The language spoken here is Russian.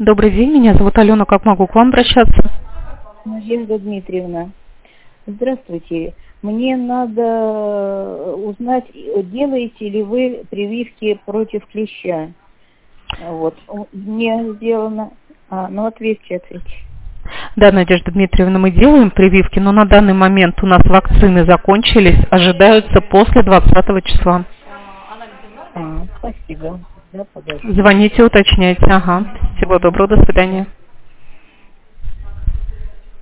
Добрый день, меня зовут Алена. Как могу к вам обращаться? Надежда Дмитриевна, здравствуйте. Мне надо узнать, делаете ли вы прививки против клеща. Вот, мне сделано... ответьте. Да, Надежда Дмитриевна, мы делаем прививки, но на данный момент у нас вакцины закончились, ожидаются после 20 числа. Спасибо. Да, подожди. Звоните, уточняйте. Ага. Всего доброго, до свидания.